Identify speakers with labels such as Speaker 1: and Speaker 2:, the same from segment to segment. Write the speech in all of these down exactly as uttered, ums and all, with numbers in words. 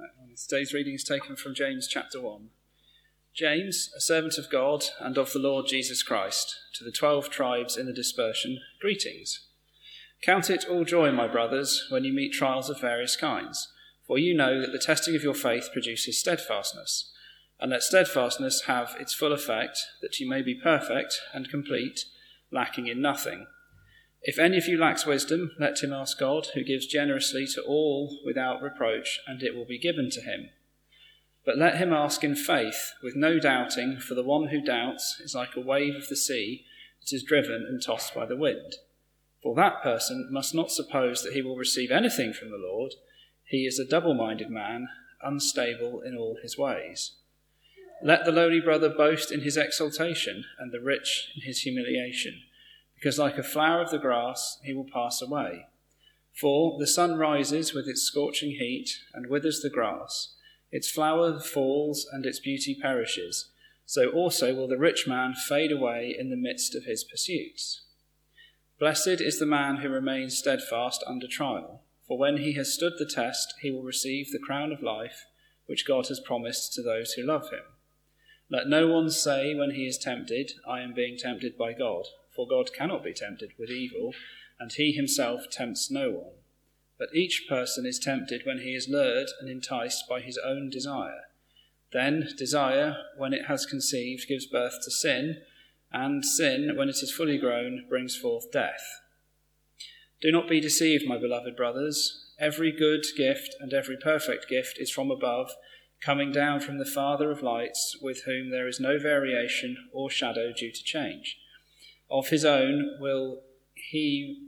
Speaker 1: Today's reading is taken from James chapter one. James, a servant of God and of the Lord Jesus Christ, to the twelve tribes in the dispersion, greetings. Count it all joy, my brothers, when you meet trials of various kinds, for you know that the testing of your faith produces steadfastness. And let steadfastness have its full effect, that you may be perfect and complete, lacking in nothing. If any of you lacks wisdom, let him ask God, who gives generously to all without reproach, and it will be given to him. But let him ask in faith, with no doubting, for the one who doubts is like a wave of the sea that is driven and tossed by the wind. For that person must not suppose that he will receive anything from the Lord. He is a double-minded man, unstable in all his ways. Let the lowly brother boast in his exaltation, and the rich in his humiliation, because like a flower of the grass he will pass away. For the sun rises with its scorching heat and withers the grass. Its flower falls and its beauty perishes. So also will the rich man fade away in the midst of his pursuits. Blessed is the man who remains steadfast under trial, for when he has stood the test, he will receive the crown of life, which God has promised to those who love him. Let no one say when he is tempted, I am being tempted by God. For God cannot be tempted with evil, and he himself tempts no one. But each person is tempted when he is lured and enticed by his own desire. Then desire, when it has conceived, gives birth to sin, and sin, when it is fully grown, brings forth death. Do not be deceived, my beloved brothers. Every good gift and every perfect gift is from above, coming down from the Father of lights, with whom there is no variation or shadow due to change. Of his own will he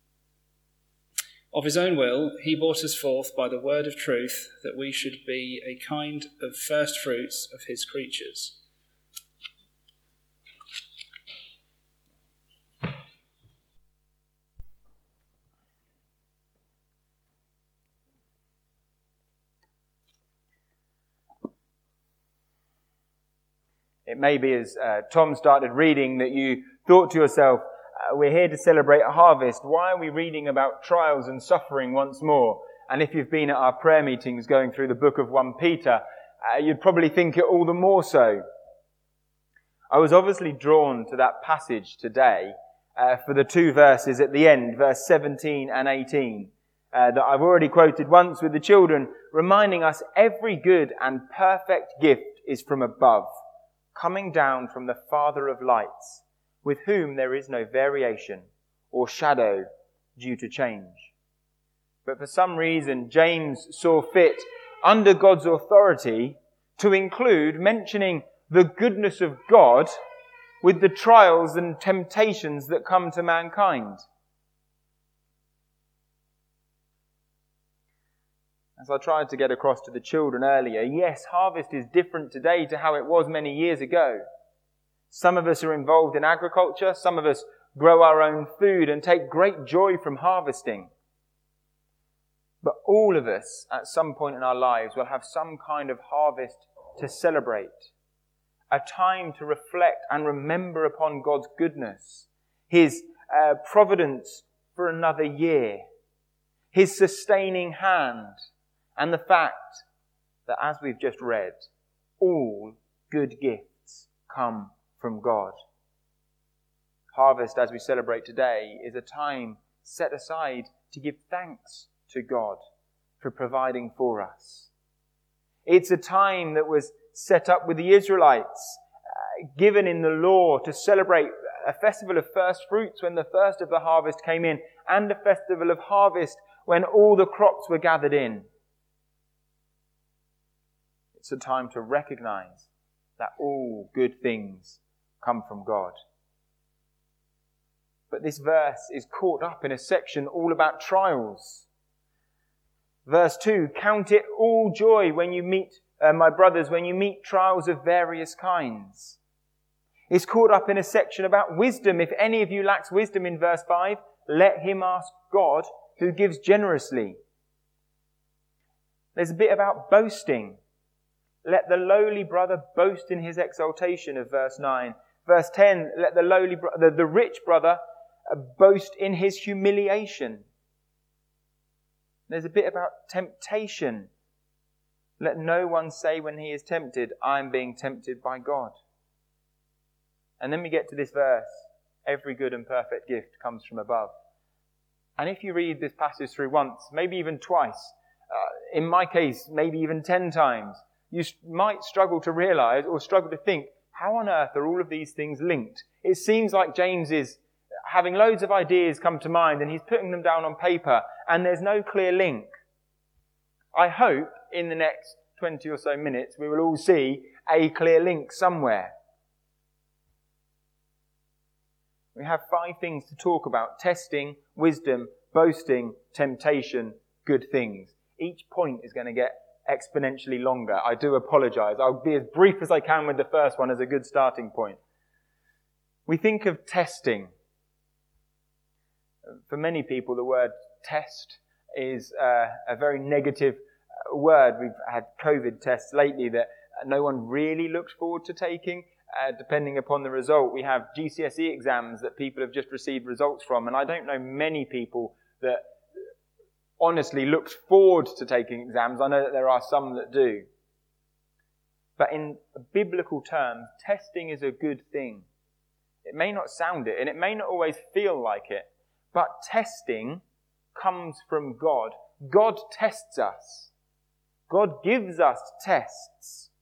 Speaker 1: of his own will he brought us forth by the word of truth, that we should be a kind of first fruits of his creatures.
Speaker 2: It may be as uh, Tom started reading that you thought to yourself, uh, we're here to celebrate a harvest. Why are we reading about trials and suffering once more? And if you've been at our prayer meetings going through the book of First Peter, uh, you'd probably think it all the more so. I was obviously drawn to that passage today uh, for the two verses at the end, verse seventeen and eighteen, uh, that I've already quoted once with the children, reminding us every good and perfect gift is from above, coming down from the Father of lights, with whom there is no variation or shadow due to change. But for some reason, James saw fit, under God's authority, to include mentioning the goodness of God with the trials and temptations that come to mankind. As I tried to get across to the children earlier, yes, harvest is different today to how it was many years ago. Some of us are involved in agriculture, some of us grow our own food and take great joy from harvesting. But all of us, at some point in our lives, will have some kind of harvest to celebrate. A time to reflect and remember upon God's goodness, His uh, providence for another year, His sustaining hand, and the fact that, as we've just read, all good gifts come from God. Harvest, as we celebrate today, is a time set aside to give thanks to God for providing for us. It's a time that was set up with the Israelites, uh, given in the law to celebrate a festival of first fruits when the first of the harvest came in, and a festival of harvest when all the crops were gathered in. It's a time to recognize that all good things come from God. But this verse is caught up in a section all about trials. Verse two, count it all joy when you meet, uh, my brothers, when you meet trials of various kinds. It's caught up in a section about wisdom. If any of you lacks wisdom in verse five, let him ask God, who gives generously. There's a bit about boasting. Let the lowly brother boast in his exaltation of verse nine. Verse ten, let the lowly bro- the, the rich brother uh, boast in his humiliation. There's a bit about temptation. Let no one say when he is tempted, I am being tempted by God. And then we get to this verse, every good and perfect gift comes from above. And if you read this passage through once, maybe even twice, uh, in my case, maybe even ten times, you might struggle to realize or struggle to think, how on earth are all of these things linked? It seems like James is having loads of ideas come to mind and he's putting them down on paper and there's no clear link. I hope in the next twenty or so minutes we will all see a clear link somewhere. We have five things to talk about: testing, wisdom, boasting, temptation, good things. Each point is going to get exponentially longer. I do apologize. I'll be as brief as I can with the first one as a good starting point. We think of testing. For many people, the word test is uh, a very negative word. We've had COVID tests lately that no one really looks forward to taking. Uh, depending upon the result, we have G C S E exams that people have just received results from, and I don't know many people that honestly looks forward to taking exams. I know that there are some that do. But in biblical terms, testing is a good thing. It may not sound it, and it may not always feel like it, but testing comes from God. God tests us. God gives us tests.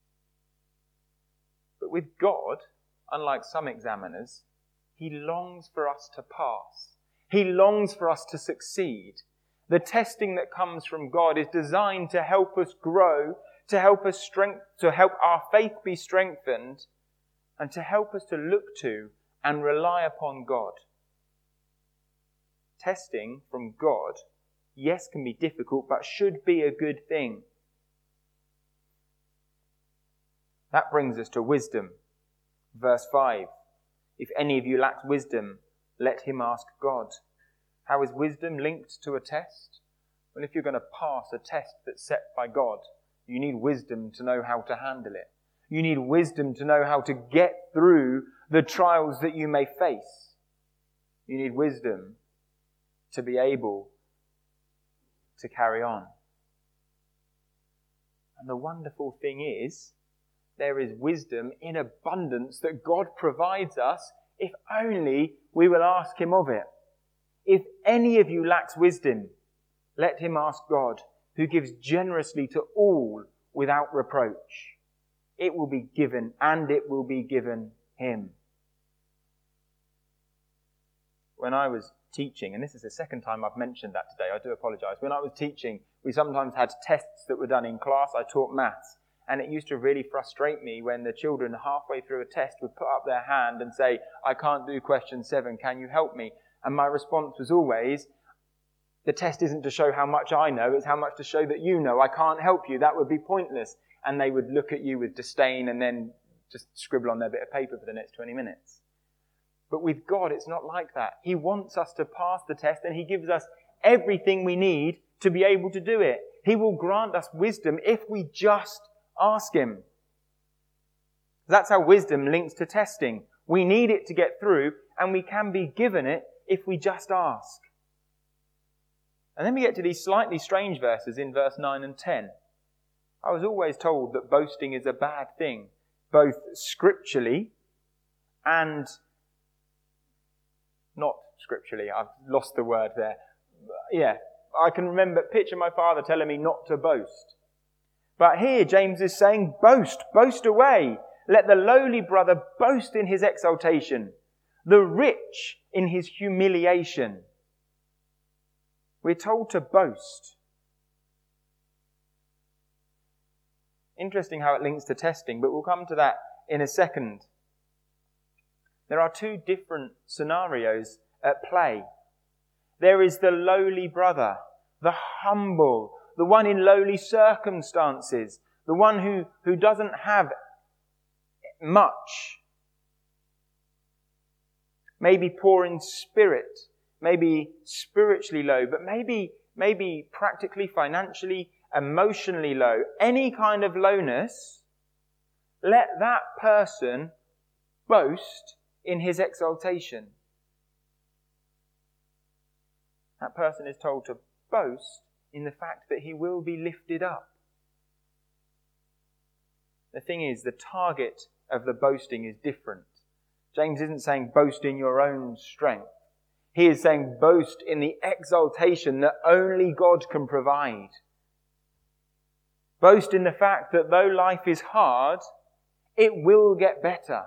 Speaker 2: But with God, unlike some examiners, He longs for us to pass. He longs for us to succeed. The testing that comes from God is designed to help us grow, to help us strength, to help our faith be strengthened, and to help us to look to and rely upon God. Testing from God, yes, can be difficult, but should be a good thing. That brings us to wisdom. Verse five. If any of you lacks wisdom, let him ask God. How is wisdom linked to a test? Well, if you're going to pass a test that's set by God, you need wisdom to know how to handle it. You need wisdom to know how to get through the trials that you may face. You need wisdom to be able to carry on. And the wonderful thing is, there is wisdom in abundance that God provides us if only we will ask Him of it. If any of you lacks wisdom, let him ask God, who gives generously to all without reproach. It will be given, and it will be given him. When I was teaching, and this is the second time I've mentioned that today, I do apologise. When I was teaching, we sometimes had tests that were done in class. I taught maths, and it used to really frustrate me when the children halfway through a test would put up their hand and say, I can't do question seven, can you help me? And my response was always, the test isn't to show how much I know, it's how much to show that you know. I can't help you, that would be pointless. And they would look at you with disdain and then just scribble on their bit of paper for the next twenty minutes. But with God, it's not like that. He wants us to pass the test, and He gives us everything we need to be able to do it. He will grant us wisdom if we just ask Him. That's how wisdom links to testing. We need it to get through, and we can be given it if we just ask. And then we get to these slightly strange verses in verse nine and ten. I was always told that boasting is a bad thing, both scripturally and not scripturally. I've lost the word there. Yeah, I can remember, picture my father telling me not to boast. But here James is saying, boast, boast away. Let the lowly brother boast in his exaltation, the rich in his humiliation. We're told to boast. Interesting how it links to testing, but we'll come to that in a second. There are two different scenarios at play. There is the lowly brother, the humble, the one in lowly circumstances, the one who, who doesn't have much. Maybe poor in spirit, maybe spiritually low, but maybe, maybe practically, financially, emotionally low. Any kind of lowness, let that person boast in his exaltation. That person is told to boast in the fact that he will be lifted up. The thing is, the target of the boasting is different. James isn't saying boast in your own strength. He is saying boast in the exaltation that only God can provide. Boast in the fact that though life is hard, it will get better.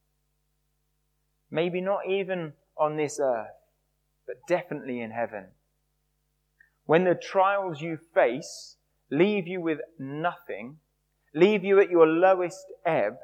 Speaker 2: Maybe not even on this earth, but definitely in heaven. When the trials you face leave you with nothing, leave you at your lowest ebb,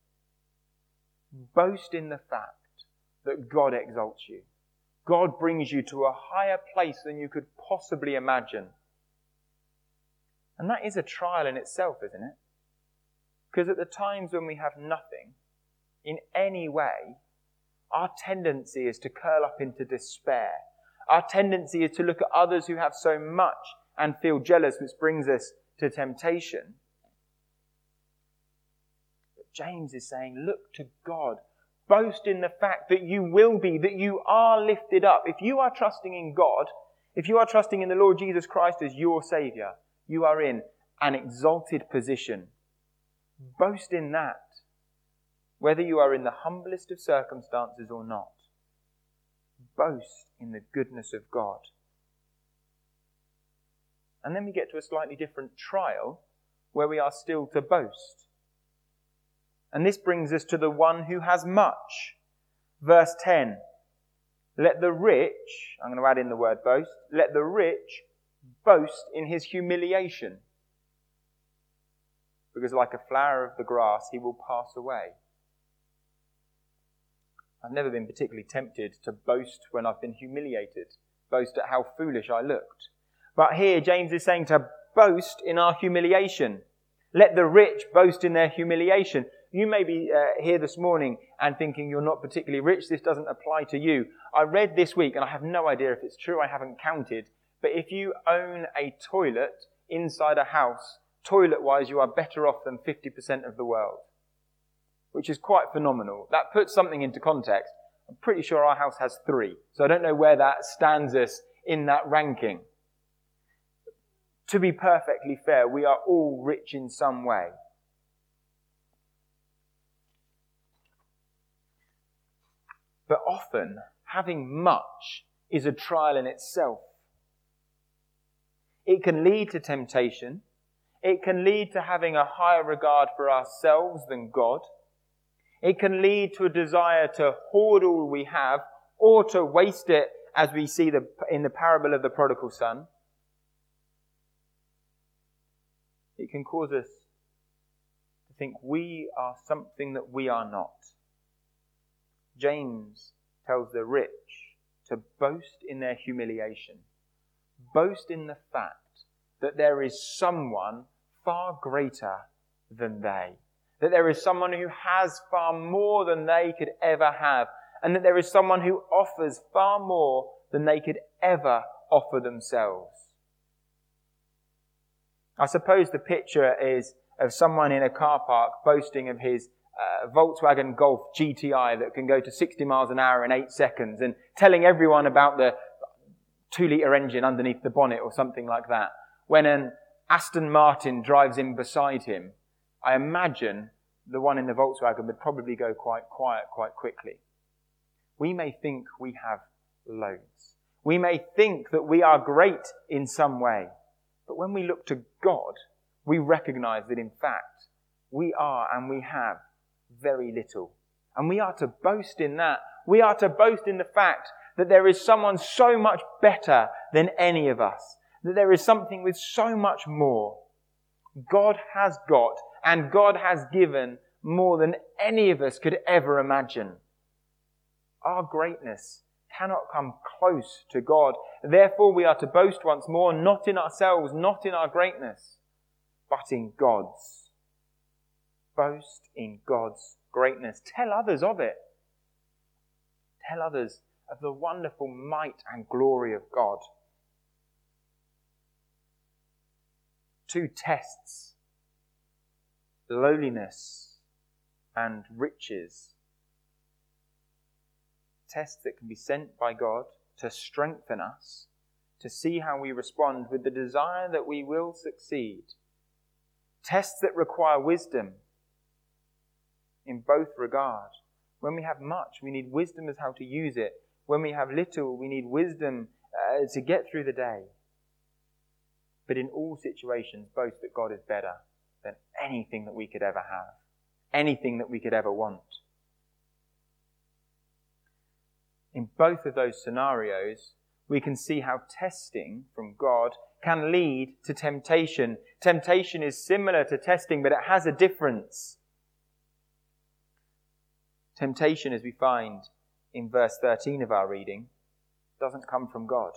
Speaker 2: boast in the fact that God exalts you. God brings you to a higher place than you could possibly imagine. And that is a trial in itself, isn't it? Because at the times when we have nothing, in any way, our tendency is to curl up into despair. Our tendency is to look at others who have so much and feel jealous, which brings us to temptation. But James is saying, look to God. Boast in the fact that you will be, that you are lifted up. If you are trusting in God, if you are trusting in the Lord Jesus Christ as your Saviour, you are in an exalted position. Boast in that, whether you are in the humblest of circumstances or not. Boast in the goodness of God. And then we get to a slightly different trial where we are still to boast. And this brings us to the one who has much. Verse ten. Let the rich, I'm going to add in the word boast, let the rich boast in his humiliation. Because like a flower of the grass, he will pass away. I've never been particularly tempted to boast when I've been humiliated, boast at how foolish I looked. But here James is saying to boast in our humiliation. Let the rich boast in their humiliation. You may be uh, here this morning and thinking you're not particularly rich. This doesn't apply to you. I read this week, and I have no idea if it's true, I haven't counted, but if you own a toilet inside a house, toilet-wise, you are better off than fifty percent of the world, which is quite phenomenal. That puts something into context. I'm pretty sure our house has three, so I don't know where that stands us in that ranking. To be perfectly fair, we are all rich in some way. But often, having much is a trial in itself. It can lead to temptation. It can lead to having a higher regard for ourselves than God. It can lead to a desire to hoard all we have or to waste it, as we see the, in the parable of the prodigal son. It can cause us to think we are something that we are not. James tells the rich to boast in their humiliation. Boast in the fact that there is someone far greater than they. That there is someone who has far more than they could ever have. And that there is someone who offers far more than they could ever offer themselves. I suppose the picture is of someone in a car park boasting of his uh, Volkswagen Golf G T I that can go to sixty miles an hour in eight seconds and telling everyone about the two litre engine underneath the bonnet or something like that. When an Aston Martin drives in beside him, I imagine the one in the Volkswagen would probably go quite quiet quite quickly. We may think we have loads. We may think that we are great in some way. But when we look to God, we recognize that in fact, we are and we have very little. And we are to boast in that. We are to boast in the fact that there is someone so much better than any of us. That there is something with so much more. God has got and God has given more than any of us could ever imagine. Our greatness cannot come close to God. Therefore, we are to boast once more, not in ourselves, not in our greatness, but in God's. Boast in God's greatness. Tell others of it. Tell others of the wonderful might and glory of God. Two tests, lowliness and riches. Tests that can be sent by God to strengthen us, to see how we respond with the desire that we will succeed. Tests that require wisdom, in both regards. When we have much, we need wisdom as how to use it. When we have little, we need wisdom uh, to get through the day. But in all situations, boast that God is better than anything that we could ever have, anything that we could ever want. In both of those scenarios, we can see how testing from God can lead to temptation. Temptation is similar to testing, but it has a difference. Temptation, as we find in verse thirteen of our reading, doesn't come from God.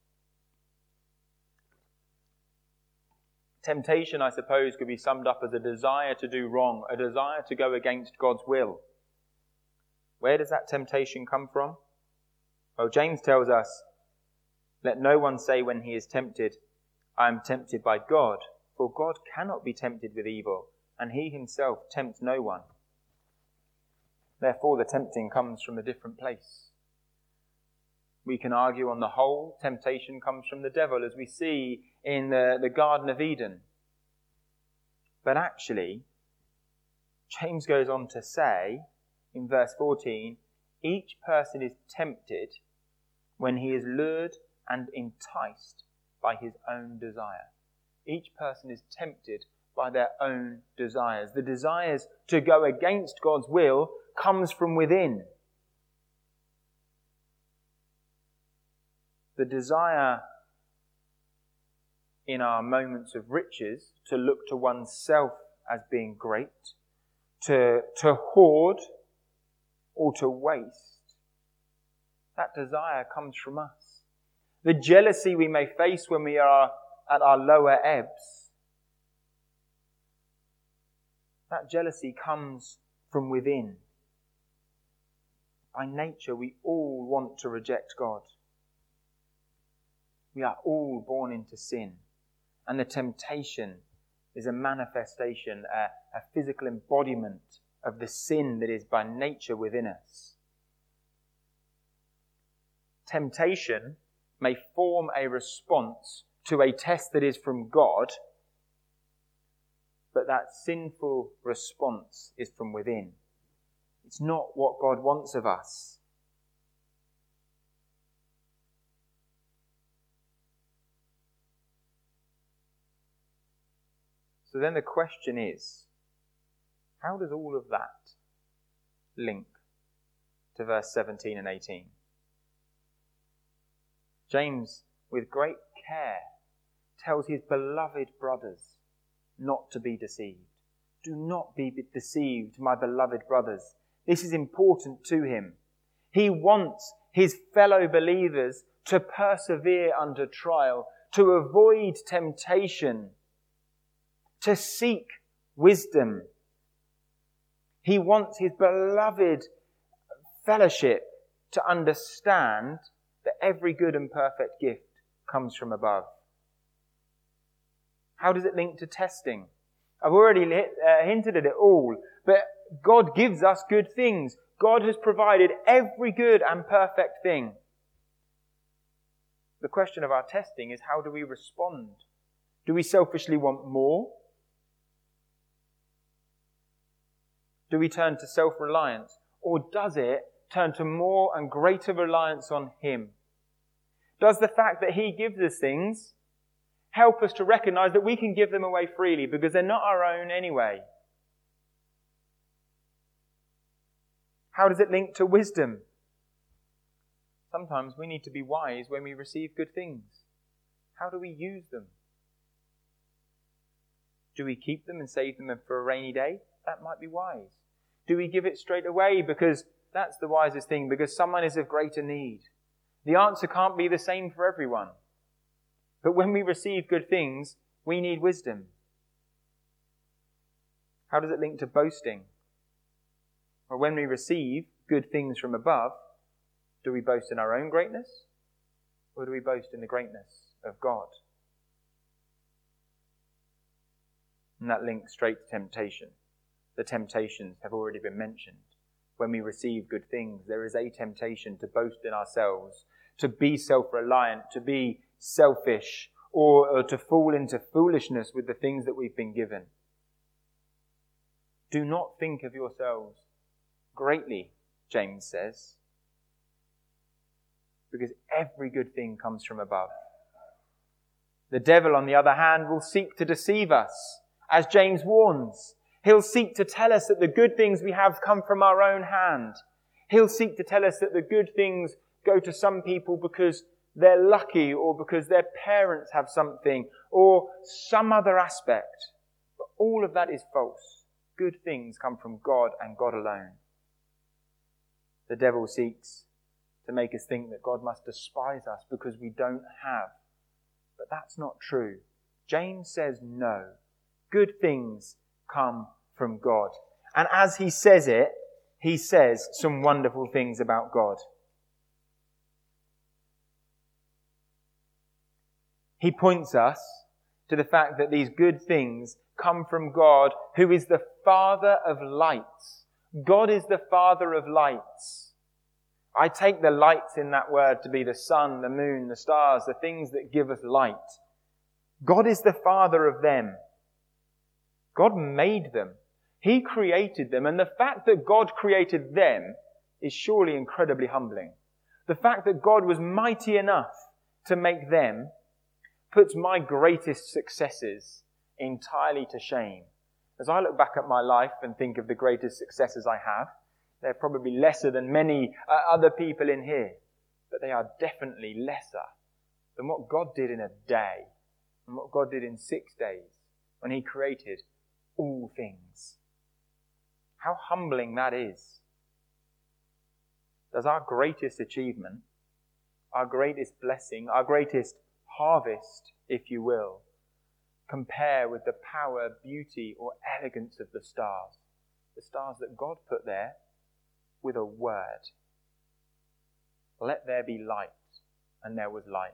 Speaker 2: Temptation, I suppose, could be summed up as a desire to do wrong, a desire to go against God's will. Where does that temptation come from? Well, James tells us, let no one say when he is tempted, I am tempted by God, for God cannot be tempted with evil, and he himself tempts no one. Therefore, the tempting comes from a different place. We can argue on the whole, temptation comes from the devil, as we see in the, the Garden of Eden. But actually, James goes on to say, in verse fourteen, each person is tempted when he is lured and enticed by his own desire. Each person is tempted by their own desires. The desires to go against God's will comes from within. The desire in our moments of riches to look to oneself as being great, to, to hoard or to waste, that desire comes from us. The jealousy we may face when we are at our lower ebbs, that jealousy comes from within. By nature, we all want to reject God. We are all born into sin. And the temptation is a manifestation, a, a physical embodiment of the sin that is by nature within us. Temptation may form a response to a test that is from God, but that sinful response is from within. It's not what God wants of us. So then the question is, how does all of that link to verse seventeen and eighteen? James, with great care, tells his beloved brothers not to be deceived. Do not be deceived, my beloved brothers. This is important to him. He wants his fellow believers to persevere under trial, to avoid temptation, to seek wisdom. He wants his beloved fellowship to understand that every good and perfect gift comes from above. How does it link to testing? I've already uh, hinted at it all, but God gives us good things. God has provided every good and perfect thing. The question of our testing is, how do we respond? Do we selfishly want more? Do we turn to self-reliance? Or does it turn to more and greater reliance on Him? Does the fact that He gives us things help us to recognize that we can give them away freely because they're not our own anyway? How does it link to wisdom? Sometimes we need to be wise when we receive good things. How do we use them? Do we keep them and save them for a rainy day? That might be wise. Do we give it straight away because that's the wisest thing, because someone is of greater need? The answer can't be the same for everyone. But when we receive good things, we need wisdom. How does it link to boasting? Or when we receive good things from above, do we boast in our own greatness? Or do we boast in the greatness of God? And that links straight to temptation. The temptations have already been mentioned. When we receive good things, there is a temptation to boast in ourselves, to be self-reliant, to be selfish, or, or to fall into foolishness with the things that we've been given. Do not think of yourselves greatly, James says, because every good thing comes from above. The devil, on the other hand, will seek to deceive us, as James warns. He'll seek to tell us that the good things we have come from our own hand. He'll seek to tell us that the good things go to some people because they're lucky or because their parents have something or some other aspect. But all of that is false. Good things come from God and God alone. The devil seeks to make us think that God must despise us because we don't have. But that's not true. James says no. Good things come from God. And as he says it, he says some wonderful things about God. He points us to the fact that these good things come from God, who is the Father of lights. God is the Father of lights. I take the lights in that word to be the sun, the moon, the stars, the things that give us light. God is the Father of them. God made them. He created them. And the fact that God created them is surely incredibly humbling. The fact that God was mighty enough to make them puts my greatest successes entirely to shame. As I look back at my life and think of the greatest successes I have, they're probably lesser than many uh, other people in here, but they are definitely lesser than what God did in a day and what God did in six days when He created all things. How humbling that is. Does our greatest achievement, our greatest blessing, our greatest harvest, if you will, compare with the power, beauty, or elegance of the stars? The stars that God put there with a word. Let there be light, and there was light.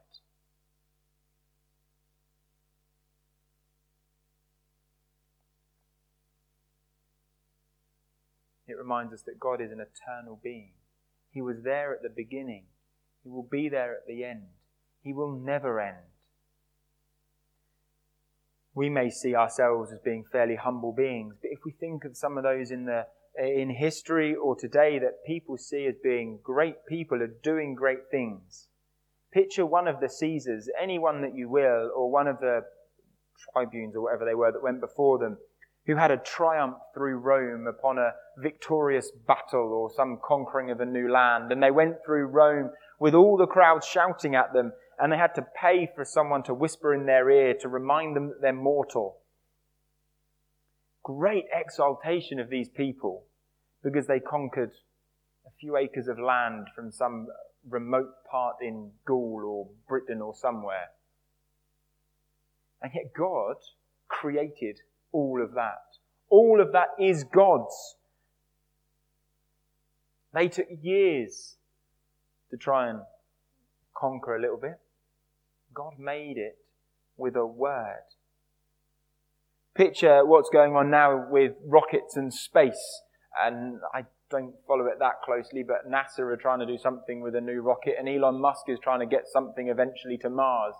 Speaker 2: It reminds us that God is an eternal being. He was there at the beginning. He will be there at the end. He will never end. We may see ourselves as being fairly humble beings, but if we think of some of those in the in history or today that people see as being great people, are doing great things. Picture one of the Caesars, anyone that you will, or one of the tribunes or whatever they were that went before them, who had a triumph through Rome upon a victorious battle or some conquering of a new land. And they went through Rome with all the crowd shouting at them, and they had to pay for someone to whisper in their ear to remind them that they're mortal. Great exaltation of these people because they conquered a few acres of land from some remote part in Gaul or Britain or somewhere. And yet God created all of that. All of that is God's. They took years to try and conquer a little bit. God made it with a word. Picture what's going on now with rockets and space. And I don't follow it that closely, but NASA are trying to do something with a new rocket, and Elon Musk is trying to get something eventually to Mars.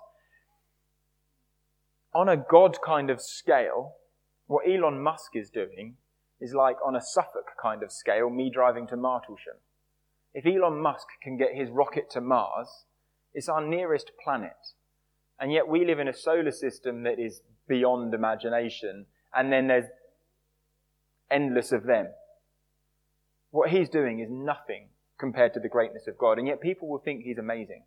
Speaker 2: On a God kind of scale, what Elon Musk is doing is like on a Suffolk kind of scale, me driving to Martlesham. If Elon Musk can get his rocket to Mars, it's our nearest planet. And yet we live in a solar system that is beyond imagination, and then there's endless of them. What he's doing is nothing compared to the greatness of God, and yet people will think he's amazing.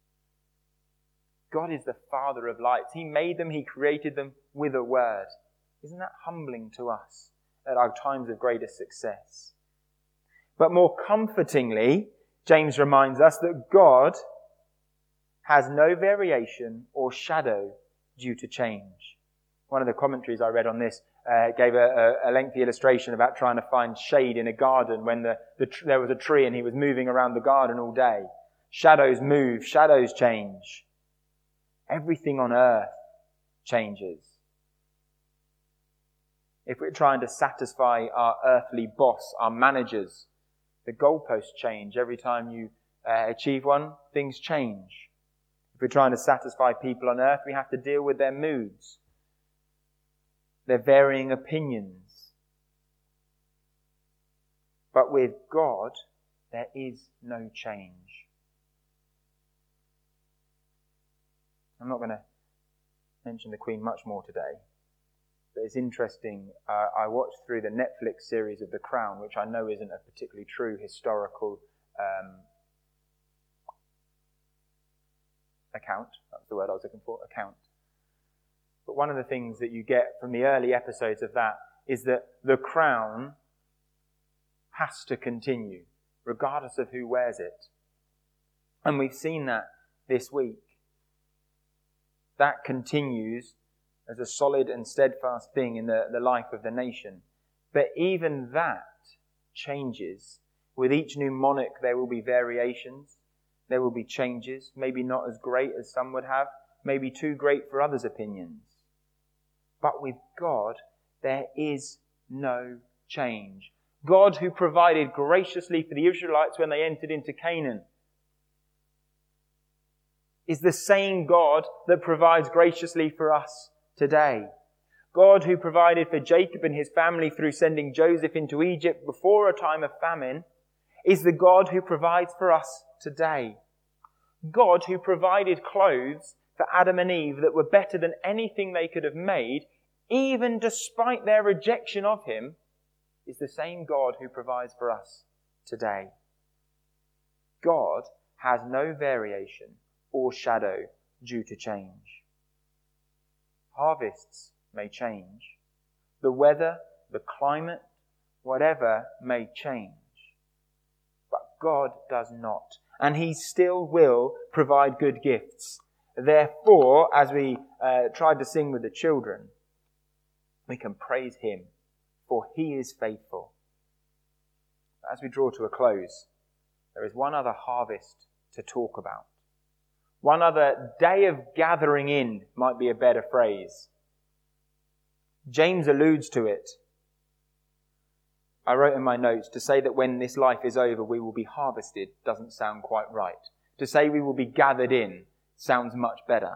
Speaker 2: God is the Father of lights. He made them, He created them with a word. Isn't that humbling to us at our times of greatest success? But more comfortingly, James reminds us that God has no variation or shadow due to change. One of the commentaries I read on this uh, gave a, a lengthy illustration about trying to find shade in a garden when the, the tr- there was a tree and he was moving around the garden all day. Shadows move, shadows change. Everything on earth changes. If we're trying to satisfy our earthly boss, our managers, the goalposts change. Every time you uh, achieve one, things change. If we're trying to satisfy people on earth, we have to deal with their moods, their varying opinions. But with God, there is no change. I'm not going to mention the Queen much more today, but it's interesting. Uh, I watched through the Netflix series of The Crown, which I know isn't a particularly true historical um, account. That's the word I was looking for, account. But one of the things that you get from the early episodes of that is that the crown has to continue, regardless of who wears it. And we've seen that this week. That continues as a solid and steadfast thing in the, the life of the nation. But even that changes. With each new monarch, there will be variations. There will be changes, maybe not as great as some would have, maybe too great for others' opinions. But with God, there is no change. God, who provided graciously for the Israelites when they entered into Canaan, is the same God that provides graciously for us today. God, who provided for Jacob and his family through sending Joseph into Egypt before a time of famine, is the God who provides for us today. God, who provided clothes for Adam and Eve that were better than anything they could have made, even despite their rejection of him, is the same God who provides for us today. God has no variation or shadow due to change. Harvests may change. The weather, the climate, whatever may change. But God does not. And he still will provide good gifts. Therefore, as we uh, tried to sing with the children, we can praise him, for he is faithful. As we draw to a close, there is one other harvest to talk about. One other day of gathering in might be a better phrase. James alludes to it. I wrote in my notes, to say that when this life is over we will be harvested doesn't sound quite right. To say we will be gathered in sounds much better.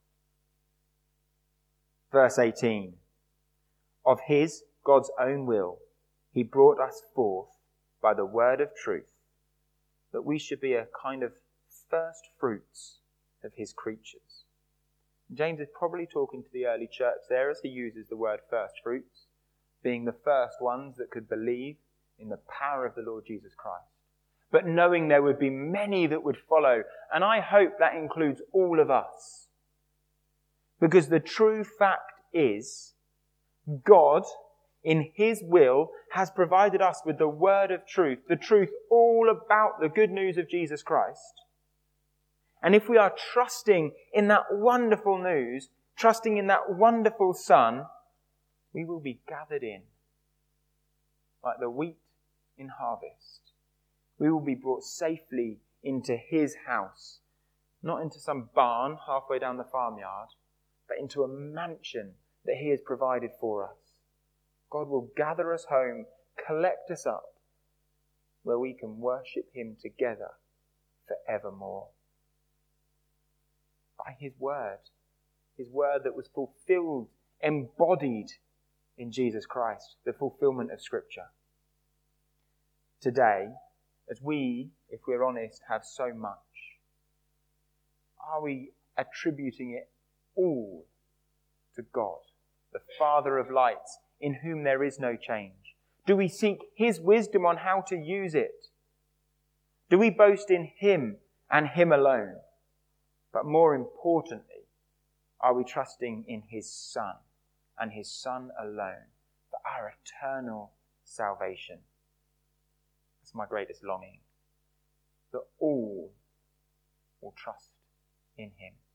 Speaker 2: Verse eighteen. Of his, God's own will, he brought us forth by the word of truth, that we should be a kind of first fruits of his creatures. James is probably talking to the early church there as he uses the word first fruits, being the first ones that could believe in the power of the Lord Jesus Christ. But knowing there would be many that would follow, and I hope that includes all of us. Because the true fact is, God, in his will, has provided us with the word of truth, the truth all about the good news of Jesus Christ. And if we are trusting in that wonderful news, trusting in that wonderful Son, we will be gathered in like the wheat in harvest. We will be brought safely into his house, not into some barn halfway down the farmyard, but into a mansion that he has provided for us. God will gather us home, collect us up, where we can worship him together forevermore. By his word, his word that was fulfilled, embodied in Jesus Christ, the fulfillment of Scripture. Today, as we, if we're honest, have so much, are we attributing it all to God, the Father of lights, in whom there is no change? Do we seek his wisdom on how to use it? Do we boast in him and him alone? But more importantly, are we trusting in his Son and his Son alone for our eternal salvation? That's my greatest longing, that all will trust in him.